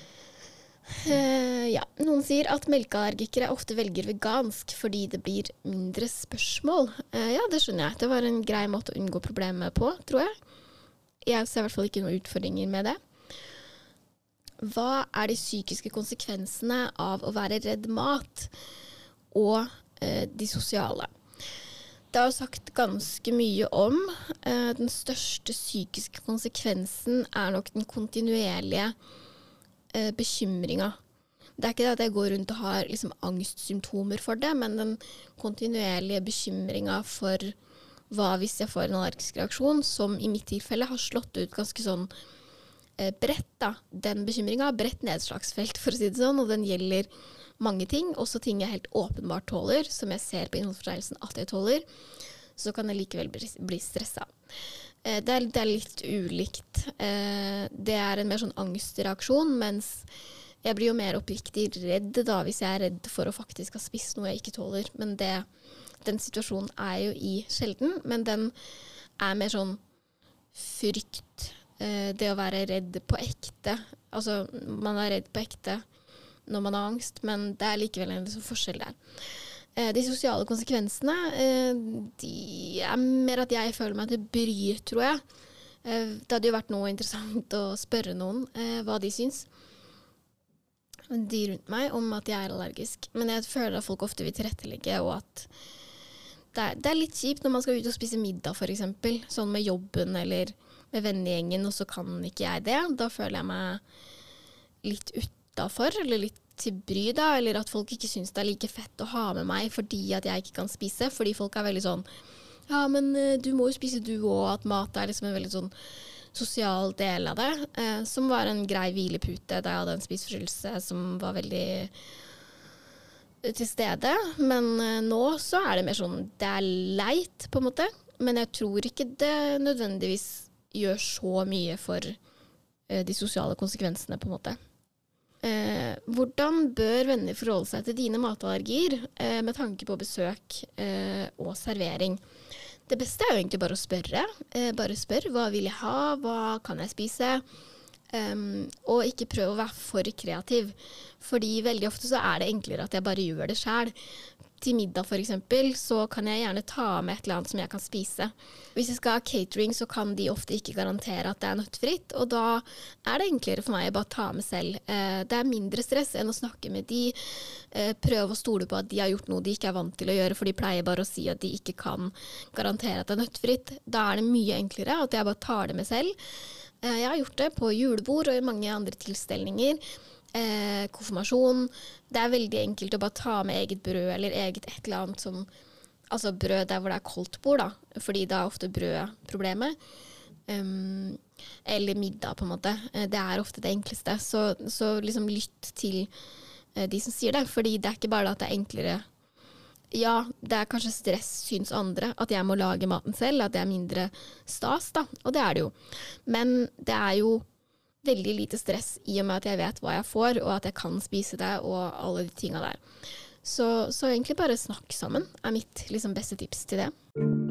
Speaker 1: Ja, noen sier at melkeallergikere ofte velger vegansk fordi det blir mindre spørsmål. Ja, det skjønner jeg. Det var en grei måte å unngå problemet på, tror jeg. Jeg ser i hvert fall ikke noen utfordringer med det. Hva er de psykiske konsekvensene av å være redd mat og de sosiale? Det har jo sagt ganske mye om. Den største psykiske konsekvensen er nok den kontinuerlige bekymringen. Det er ikke det at jeg går rundt og har liksom angstsymptomer for det, men den kontinuerlige bekymringen for hva hvis jeg får en allergisk reaksjon, som i mitt tilfelle har slått ut ganske sånn bredt da. Den bekymringen har bredt nedslagsfelt, for å si det sånn, og den gjelder mange ting, også ting jeg helt åpenbart tåler, som jeg ser på innholdsfortegnelsen at jeg tåler, så kan jeg likevel bli stresset. Det er litt ulikt. Det er en mer sånn angstreaksjon, mens jeg blir jo mer oppriktig redd da, hvis jeg er redd for å faktisk ha spist noe jeg ikke tåler. Men den situasjonen er jo i sjelden, men den er mer sånn frykt. Det å være redd på ekte. Altså, man er redd på ekte når man har angst, men det er likevel en forskjell der. De sosiale konsekvensene, de er mer at jeg føler meg til bry, tror jeg. Det hadde jo vært noe interessant å spørre noen hva de syns. de rundt meg om at jeg allergisk. Men jeg føler at folk ofte vil tilrettelegge, og at det litt kjipt når man skal ut og spise middag for eksempel, sånn med jobben eller med vennegjengen, og så kan ikke jeg det. Da føler jeg meg litt utenfor, eller litt til bry da, eller at folk ikke synes det like fett å ha med meg fordi at jeg ikke kan spise, fordi folk veldig sånn, ja, men du må jo spise du også, at mat liksom en veldig sånn sosial del av det, som var en grei hvilepute da jeg hadde en spiseforstyrrelse som var veldig til stede, men nå så det mer sånn, det leit på en måte, men jeg tror ikke det nødvendigvis gjør så mye for de sosiale konsekvensene på en måte. Hvordan bør venner forholde seg til dine matallergier med tanke på besøk og servering? Det beste jo egentlig bare å spørre. Bare spør, hva vil jeg ha? Hva kan jeg spise? Og ikke prøve å være for kreativ. Fordi veldig ofte så det enklere at jeg bare gjør det selv. Til middag for eksempel, så kan jeg gjerne ta med et eller annet som jeg kan spise. Hvis jeg skal ha catering, så kan de ofte ikke garantere at det nøttfritt, og da det enklere for meg å bare ta med selv. Det mindre stress enn å snakke med de, prøve å stole på at de har gjort noe de ikke vant til å gjøre, for de pleier bare å si at de ikke kan garantere at det nøttfritt. Da det mye enklere at jeg bare tar det med selv. Jeg har gjort det på julebord og i mange andre tilstelninger. Konfirmasjon. Det veldig enkelt å bare ta med eget brød eller eget et eller annet som, altså brød der hvor det koldt bord da, fordi da ofte brød problemet. Eller middag på en måte. Det ofte det enkleste. Så liksom lytt til de som sier det, fordi det ikke bare at det enklere. Ja, det kanskje stress syns andre, at jeg må lage maten selv, at det mindre stas da, og det det jo. Men det jo veldig lite stress i og med at jeg vet hva jeg får, og at jeg kan spise det, og alle de tingene der. Så egentlig bare snakk sammen mitt liksom beste tips til det.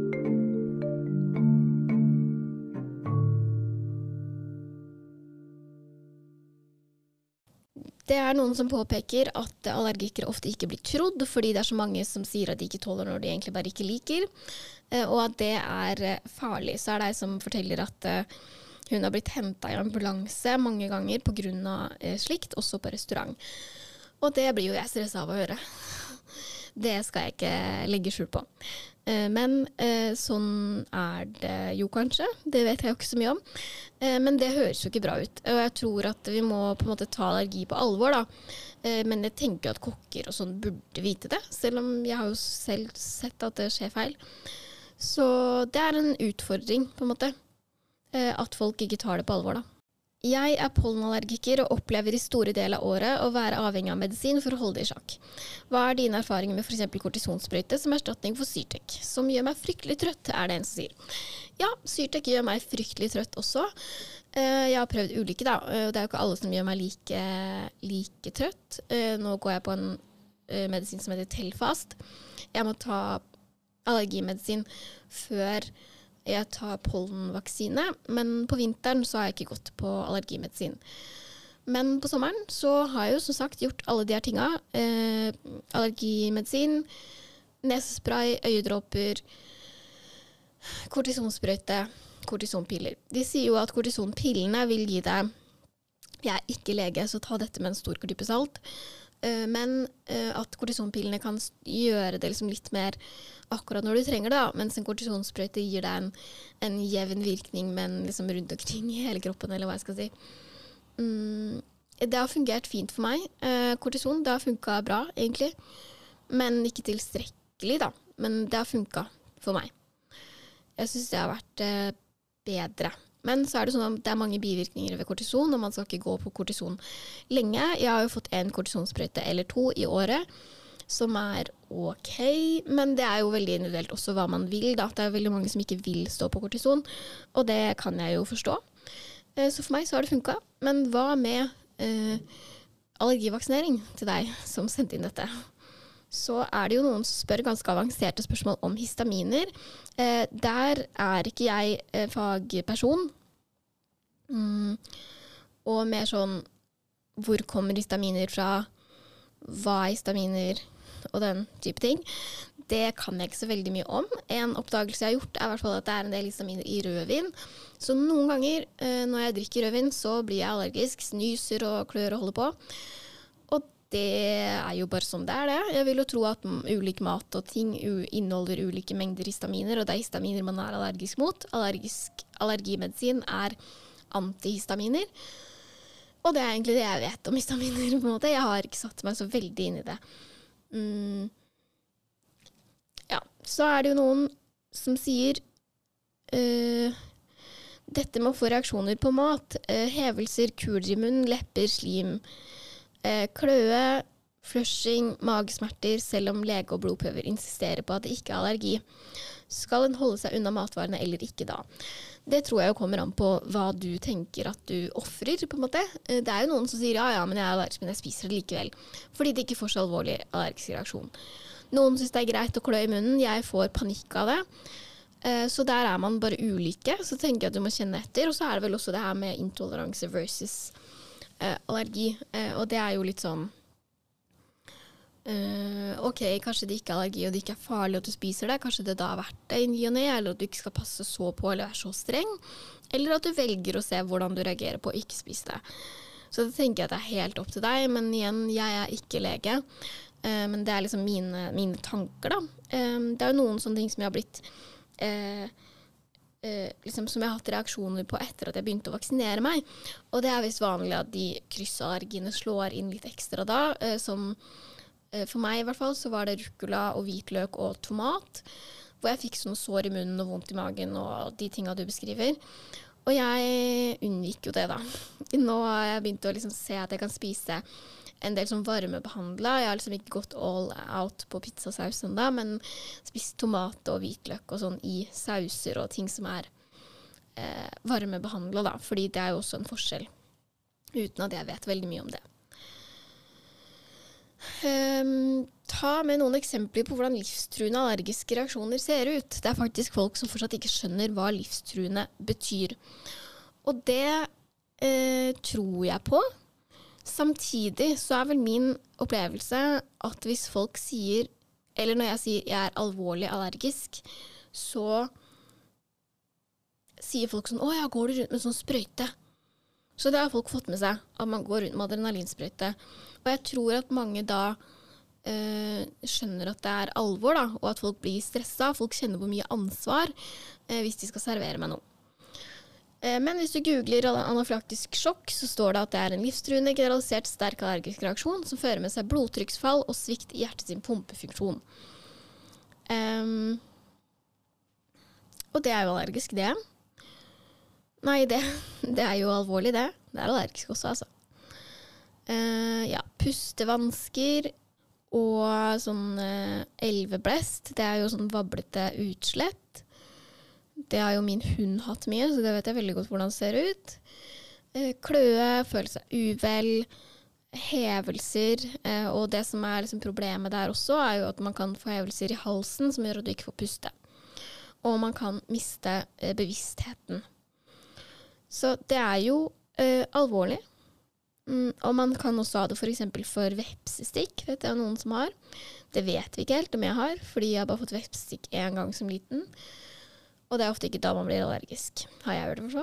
Speaker 1: Det noen som påpeker at allergikere ofte ikke blir trodd, fordi det så mange som sier at de ikke tåler når de egentlig bare ikke liker, og at det farlig. Så det som forteller at hun har blitt hentet i ambulanse mange ganger på grunn av slikt, også på restaurant. Og det blir jo jeg stresset av å høre. Det skal jeg ikke legge skjul på. Men sånn det jo kanskje. Det vet jeg jo ikke så mye om. Men det høres jo ikke bra ut. Og jeg tror at vi må på en måte ta allergi på alvor da. Men jeg tenker at kokker og sånn burde vite det, selv om jeg har jo selv sett at det skjer feil. Så det en utfordring på en måte. At folk ikke tar det på alvor da. Jeg pollenallergiker og opplever i store deler av året å være avhengig av medisin for å holde det i sjakk. Hva dine erfaringer med for eksempel kortisonsprøyte som erstatning for Syrtec, som gjør meg fryktelig trøtt, det en som sier. Ja, Syrtec gjør meg fryktelig trøtt også. Jeg har prøvd ulike da, og det jo ikke alle som gjør meg like trøtt. Nå går jeg på en medisin som heter Telfast. Jeg må ta allergimedisin før jeg tar pollenvaksine, men på vinteren så har jeg ikke gått på allergimedisin. Men på sommeren så har jeg jo som sagt gjort alle de her tingene. Allergimedisin, nesespray, øyedråper, kortisonsprøyte, kortisonpiller. De sier jo at kortisonpillene vil gi deg, jeg ikke lege, så ta dette med en stor klype salt, men at kortisonpillene kan gjøre det liksom litt mer akkurat når du trenger det, mens en kortisonsprøyte gir deg en jevn virkning, men liksom rundt omkring i hele kroppen, eller hva jeg skal si. Det har fungert fint for meg. Kortison, det har funket bra, egentlig. Men ikke tilstrekkelig, da. Men det har funket for meg. Jeg synes det har vært bedre. Men så det sånn at det mange bivirkninger ved kortison, og man skal ikke gå på kortison lenge. Jeg har jo fått en kortisonsprøyte eller 2 i året, som ok, men det jo veldig individuelt også hva man vil da. Det veldig mange som ikke vil stå på kortison, og det kan jeg jo forstå. Så for meg så har det funket. Men hva med allergivaksinering til deg som sendte inn dette? Så det jo noen som spør ganske avanserte spørsmål om histaminer. Der ikke jeg fagperson. Og mer sånn, hvor kommer histaminer fra? Hva histaminer? Og den type ting. Det kan jeg ikke så veldig mye om. En oppdagelse jeg har gjort I hvert fall at det en del histaminer I rødvin. Så noen ganger når jeg drikker rødvin, så blir jeg allergisk, snyser og klør og holder på. det jo bare som det det. Jeg vil jo tro at ulik mat og ting inneholder ulike mengder histaminer, og det histaminer man allergisk mot. Allergimedisin antihistaminer. Og det egentlig det jeg vet om histaminer på en måte. Jeg har ikke satt meg så veldig inn i det. Ja, så det jo noen som sier dette med å få reaksjoner på mat, hevelser, kuler i munnen, lepper, slim, kløe, flushing, magesmerter, selv om lege og blodprøver insisterer på at det ikke allergi. Skal en holde seg unna matvarene eller ikke da? Det tror jeg jo kommer an på hva du tenker at du offrer, på en måte. Det jo noen som sier, ja, men jeg allergisk, men jeg spiser det likevel. Fordi det ikke får så alvorlig allergisk reaksjon. Noen synes det greit å klø i munnen, jeg får panikk av det. Så der man bare ulike, så tenker jeg at du må kjenne etter. Og så det vel også det her med intoleranse versus allergi, og det jo litt sånn ok, kanskje det ikke allergi og det ikke farlig at du spiser det, kanskje det da har vært det i ny og ne, eller at du ikke skal passe så på eller være så streng, eller at du velger å se hvordan du reagerer på å ikke spise det. Så det tenker jeg at det helt opp til deg, men igjen, jeg ikke lege, men det liksom mine tanker da. Det jo noen sånne ting som jeg har blitt liksom, som jeg har hatt reaksjoner på etter at jeg begynte å vaksinere meg. Og det visst vanlig at de kryssallergiene slår inn litt ekstra da, som for meg i hvert fall så var det rucola og hvitløk og tomat, hvor jeg fikk sånne sår i munnen og vondt i magen og de tingene du beskriver. Og jeg unngikk jo det da. Nå har jeg begynt å liksom se at jeg kan spise en del sånn varmebehandlet. Jeg har liksom ikke gått all out på pizzasausen da, men spist tomat og hvitløk og sånn i sauser og ting som varmebehandlet da, fordi det jo også en forskjell, uten at jeg vet veldig mye om det. Ta med noen eksempler på hvordan livstruende allergiske reaksjoner ser ut. Det faktisk folk som fortsatt ikke skjønner hva livstruende betyr. Og det tror jeg på. Samtidig så vel min opplevelse at hvis folk sier, eller når jeg sier jeg alvorlig allergisk, så sier folk sånn, ja, går du rundt med sånn sprøyte? Så det har folk fått med seg, at man går rundt med adrenalinsprøyte. Og jeg tror at mange da skjønner at det alvor da, og at folk blir stresset, folk kjenner hvor mye ansvar hvis de skal servere meg noe. Men hvis du googler anafylaktisk sjokk, så står det at det en livstruende, generalisert sterk allergisk reaksjon som fører med seg blodtrykksfall og svikt i hjertets pumpefunksjon. Og det jo allergisk, det. Nei, det jo alvorlig, det. Det allergisk også, altså. Ja, pustevansker og sånn elveblest, det jo sånn vablete utslett. Det har jo min hund hatt mye, så det vet jeg veldig godt hvordan det ser ut. Kløe, føle seg uvel, hevelser, og det som liksom problemet der også jo at man kan få hevelser i halsen som gjør at du ikke får puste. Og man kan miste bevisstheten. Så det jo alvorlig. Og man kan også ha det for eksempel for vepsestikk, vet jeg noen som har. Det vet vi ikke helt om jeg har, fordi jeg har bare fått vepsestikk en gang som liten. Og det ofte ikke da man blir allergisk, har jeg hørt det for så.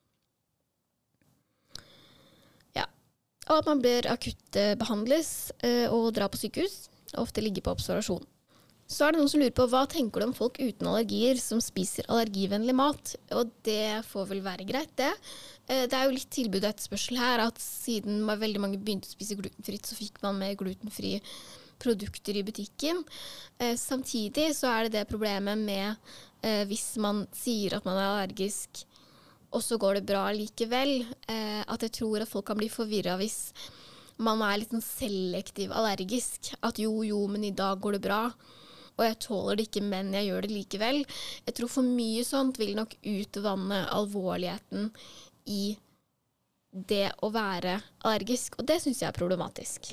Speaker 1: Ja, og at man bør akutt behandles og dra på sykehus, og ofte ligge på observasjon. Så det noen som lurer på, hva tenker du om folk uten allergier som spiser allergivennlig mat? Og det får vel være greit, det. Det jo litt tilbud og etterspørsel her, at siden veldig mange begynte å spise glutenfritt, så fikk man mer glutenfri produkter i butikken. Samtidig så det problemet med hvis man sier at man allergisk, og så går det bra likevel, at jeg tror at folk kan bli forvirret hvis man litt sånn selektiv allergisk, at jo, men i dag går det bra, og jeg tåler det ikke, men jeg gjør det likevel. Jeg tror for mye sånt vil nok utvanne alvorligheten i det å være allergisk, og det synes jeg problematisk.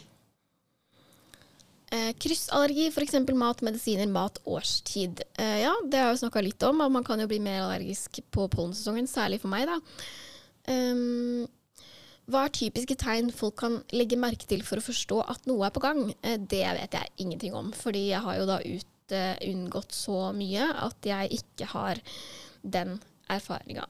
Speaker 1: Kryssallergi, for eksempel mat, medisiner, mat, årstid. Ja, det har jeg snakket litt om, at man kan jo bli mer allergisk på pollensesongen, særlig for meg da. Hva typiske tegn folk kan legge merke til for å forstå at noe på gang? Det vet jeg ingenting om, fordi jeg har jo da unngått så mye at jeg ikke har den erfaringen.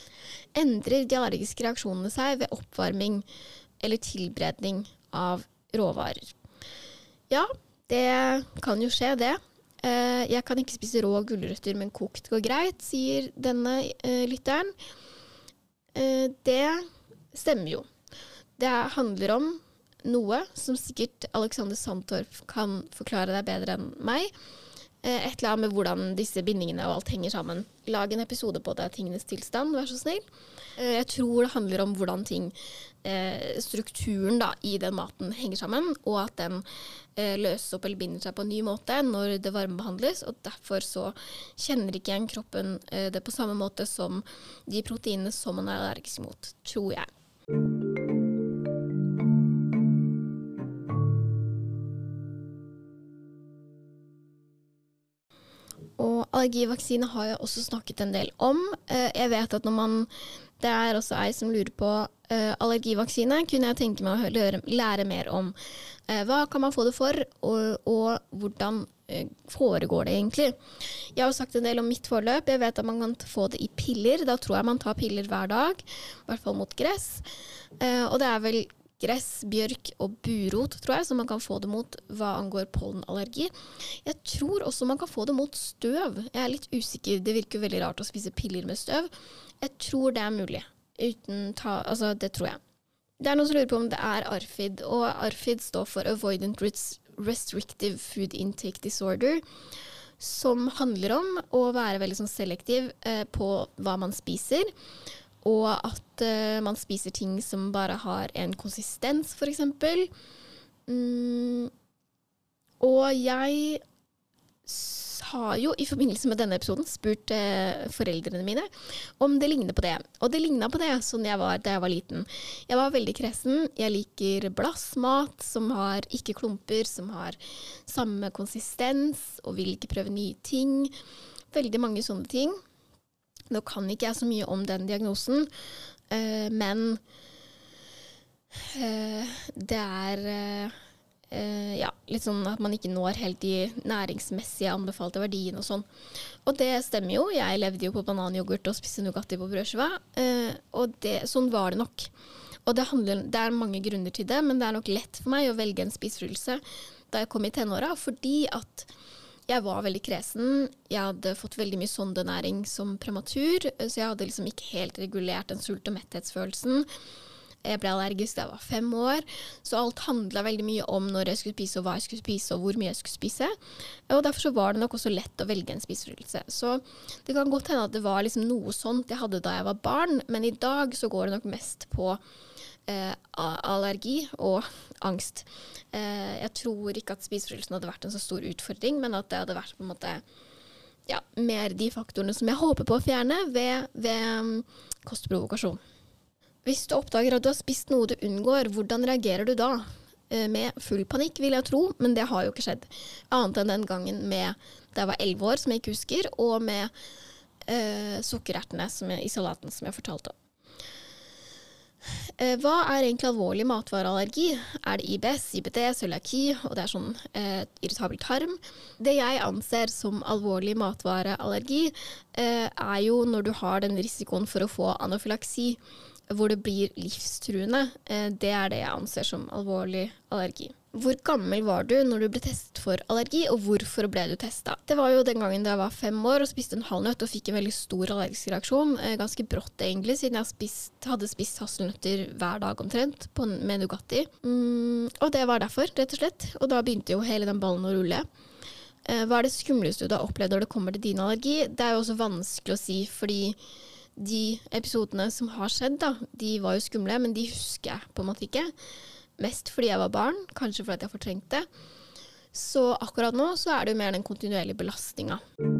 Speaker 1: Endrer de allergiske reaksjonene seg ved oppvarming eller tilberedning av råvarer. Ja, det kan jo skje det. Jeg kan ikke spise rå gulrøtter, men kokt går greit, sier denne lytteren. Det stemmer jo. Det handler om noe som sikkert Alexander Sandtorp kan forklare deg bedre enn meg. Et eller annet med hvordan disse bindingene og alt henger sammen. Lag en episode på det, tingenes tilstand, vær så snill. Jeg tror det handler om hvordan strukturen da, i den maten henger sammen, og at den løses opp eller binder seg på en ny måte når det varmebehandles, og derfor så kjenner ikke igjen kroppen det på samme måte som de proteinene som man er allergisk mot, tror jeg. Og allergivaksine har jeg også snakket en del om. Jeg vet at det er også jeg som lurer på allergivaksine, kunne jeg tenke meg å lære mer om hva kan man få det for, og hvordan foregår det egentlig. Jeg har sagt en del om mitt forløp. Jeg vet at man kan få det i piller. Da tror jeg man tar piller hver dag, i hvert fall mot gress. Og det er vel gress, bjørk og burot, tror jeg, så man kan få det mot hva angår pollenallergi. Jeg tror også man kan få det mot støv. Jeg er litt usikker, det virker veldig rart å spise piller med støv. Jeg tror det er mulig, det tror jeg. Det er noen som lurer på om det er ARFID, og ARFID står for Avoidant Restrictive Food Intake Disorder, som handler om å være veldig sånn selektiv på hva man spiser, og at man spiser ting som bare har en konsistens, for eksempel. Og jeg har jo i forbindelse med denne episoden spurt foreldrene mine om det ligner på det. Og det lignet på det sånn da jeg var liten. Jeg var veldig kresen. Jeg liker blassmat som har ikke klumper, som har samme konsistens, og vil ikke prøve nye ting. Veldig mange sånne ting. Nå kan ikke jeg så mye om den diagnosen, men det er litt sånn at man ikke når helt de næringsmessige anbefalte verdiene og sånn. Og det stemmer jo. Jeg levde jo på bananyoghurt og spiste Nugatti på brødskiva, og sånn var det nok. Og det er mange grunner til det, men det er nok lett for meg å velge en spiseforstyrrelse da jeg kom i tenåra, fordi at jeg var veldig kresen. Jeg hadde fått veldig mye sondenæring som prematur, så jeg hadde liksom ikke helt regulert den sult- og metthetsfølelsen. Jeg ble allergisk da jeg var 5 år, så alt handlet veldig mye om når jeg skulle spise, og hva jeg skulle spise, og hvor mye jeg skulle spise. Og derfor så var det nok også lett å velge en spiseforstyrrelse. Så det kan godt hende at det var liksom noe sånt jeg hadde da jeg var barn, men i dag så går det nok mest på allergi og angst. Jeg tror ikke at spiseforstyrrelsen hadde vært en så stor utfordring, men at det hadde vært på en måte mer de faktorene som jeg håper på å fjerne ved kostprovokasjon. Hvis du oppdager at du har spist noe du unngår, hvordan reagerer du da? Med full panikk, vil jeg tro, men det har jo ikke skjedd. Annet enn den gangen da jeg var 11 år, som jeg ikke husker, og med sukkerertene i salaten som jeg fortalte om. Hva er egentlig alvorlig matvareallergi? Er det IBS, IBD, cøliaki, og det er sånn irritabel tarm? Det jeg anser som alvorlig matvareallergi er jo når du har den risikoen for å få anafylaksi, hvor det blir livstruende. Det er det jeg anser som alvorlig allergi. Hvor gammel var du når du ble testet for allergi, og hvorfor ble du testet? Det var jo den gangen da jeg var 5 år og spiste en halvnøtt og fikk en veldig stor allergisk reaksjon. Ganske brått egentlig, siden jeg hadde spist hasselnøtter hver dag omtrent med Nugatti. Og det var derfor, rett og slett. Og da begynte jo hele den ballen å rulle. Hva er det skumleste du har opplevd når det kommer til din allergi? Det er jo også vanskelig å si, fordi de episodene som har skjedd da, de var jo skumle, men de husker jeg på en måte ikke. Mest fordi jeg var barn, kanskje fordi jeg fortrengte. Så akkurat nå så er det jo mer den kontinuerlige belastningen.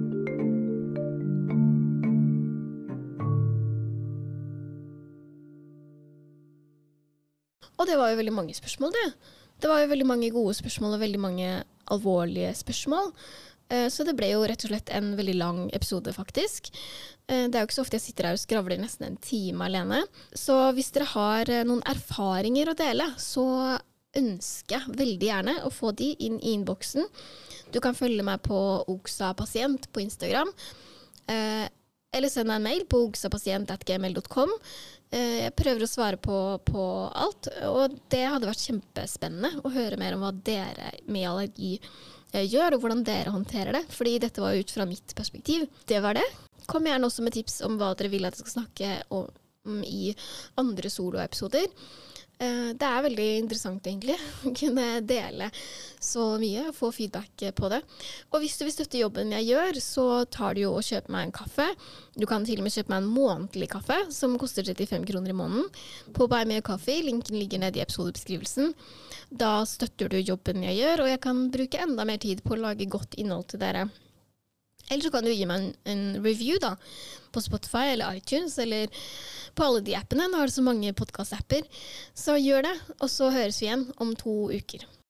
Speaker 1: Og det var jo veldig mange spørsmål, det. Det var jo veldig mange gode spørsmål og veldig mange alvorlige spørsmål. Så det ble jo rett og slett en veldig lang episode, faktisk. Det er jo ikke så ofte jeg sitter her og skravler nesten en time alene. Så hvis dere har noen erfaringer å dele, så ønsker jeg veldig gjerne å få de inn i innboksen. Du kan følge meg på Oksa Pasient på Instagram. eller send meg en mail på ogsapasient@gmail.com. Jeg prøver å svare på alt, og det hadde vært kjempespennende å høre mer om hva dere med allergi gjør, og hvordan dere håndterer det, fordi dette var ut fra mitt perspektiv. Det var det. Kom gjerne også med tips om hva dere vil at jeg skal snakke om i andre soloepisoder. Det veldig interessant egentlig å kunne dele så mye og få feedback på det. Og hvis du vil støtte jobben jeg gjør, så tar du jo og kjøper meg en kaffe. Du kan til og med kjøpe meg en månedlig kaffe som koster 35 kroner i måneden på Buy Me a Coffee. Linken ligger nede i episodebeskrivelsen. Da støtter du jobben jeg gjør, og jeg kan bruke enda mer tid på å lage godt innhold til dere. Eller så kan du gi meg en review da, på Spotify eller iTunes, eller på alle de appene. Nå har du så mange podcast-apper. Så gjør det, og så høres vi igjen om 2 uker.